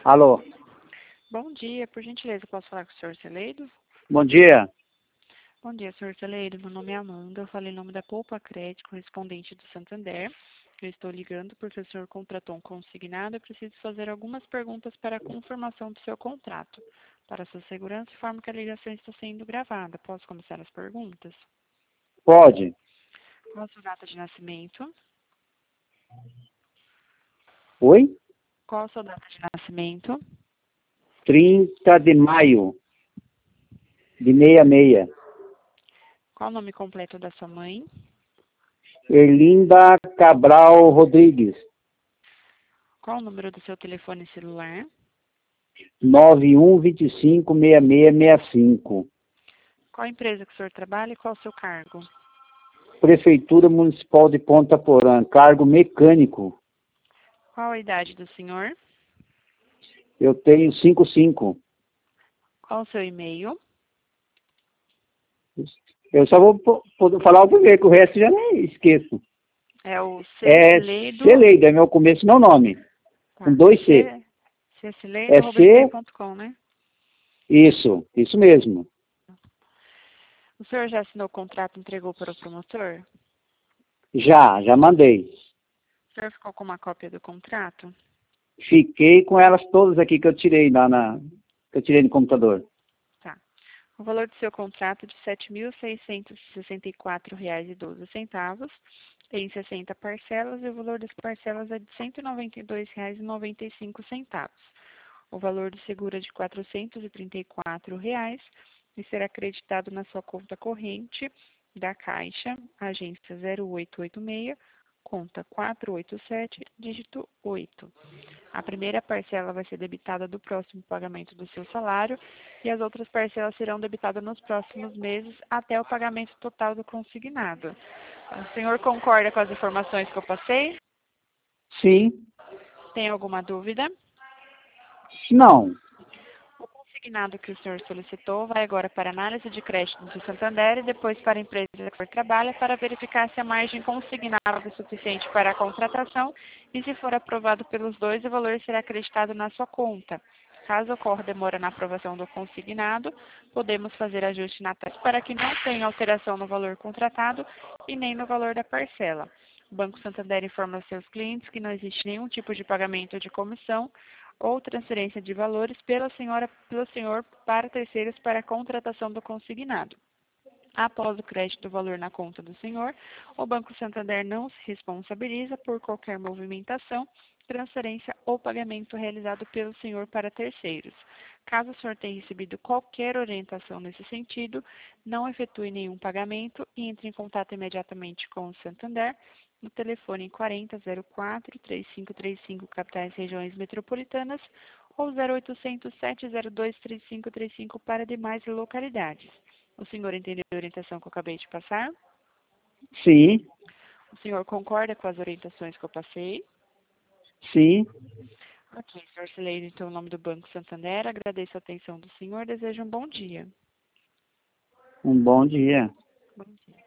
Alô, Bom dia, por gentileza, posso falar com o senhor Celeido? bom dia. Bom dia, senhor Celeido, meu nome é Amanda, eu falei em nome da Poupa Crédito, correspondente do Santander. Eu estou ligando porque o senhor contratou um consignado e preciso fazer algumas perguntas para a confirmação do seu contrato. Para sua segurança, informo que a ligação está sendo gravada. Posso começar as perguntas? Pode. Qual a sua data de nascimento? Oi? Qual a sua data de nascimento? 30 de maio de 66. Qual o nome completo da sua mãe? Erlinda Cabral Rodrigues, Qual o número do seu telefone celular? 91256665. Qual a empresa que o senhor trabalha e qual o seu cargo? Prefeitura Municipal de Ponta Porã, cargo mecânico. Qual a idade do senhor? Eu tenho 55. Qual o seu e-mail? Eu só vou poder falar o primeiro, que o resto já nem esqueço. É o É cceleido, Celeido, é meu começo, meu nome. Com tá, 2C. É C, cceleido@gmail.com, né? isso mesmo. O senhor já assinou o contrato e entregou para o promotor? Já mandei. O senhor ficou com uma cópia do contrato? Fiquei com elas todas aqui que eu tirei que eu tirei no computador. Tá. O valor do seu contrato é de R$ 7.664,12 em 60 parcelas e o valor das parcelas é de R$ 192,95. O valor do seguro é de R$ 434 e será acreditado na sua conta corrente da Caixa, agência 0886, conta 487, dígito 8. A primeira parcela vai ser debitada do próximo pagamento do seu salário e as outras parcelas serão debitadas nos próximos meses até o pagamento total do consignado. O senhor concorda com as informações que eu passei? Sim. Tem alguma dúvida? Não. O consignado que o senhor solicitou vai agora para análise de crédito do Santander e depois para a empresa que o senhor trabalha para verificar se a margem consignada é suficiente para a contratação e se for aprovado pelos dois, o valor será acreditado na sua conta. Caso ocorra demora na aprovação do consignado, podemos fazer ajuste na taxa para que não tenha alteração no valor contratado e nem no valor da parcela. O Banco Santander informa aos seus clientes que não existe nenhum tipo de pagamento de comissão ou transferência de valores pelo senhor para terceiros para a contratação do consignado. Após o crédito do valor na conta do senhor, o Banco Santander não se responsabiliza por qualquer movimentação, transferência ou pagamento realizado pelo senhor para terceiros. Caso o senhor tenha recebido qualquer orientação nesse sentido, não efetue nenhum pagamento e entre em contato imediatamente com o Santander no telefone 4004-3535, capitais e regiões metropolitanas, ou 0800 702 3535 para demais localidades. O senhor entendeu a orientação que eu acabei de passar? Sim. O senhor concorda com as orientações que eu passei? Sim. Ok, senhor Cileide, então, em nome do Banco Santander, agradeço a atenção do senhor, desejo um bom dia. Um bom dia. Bom dia.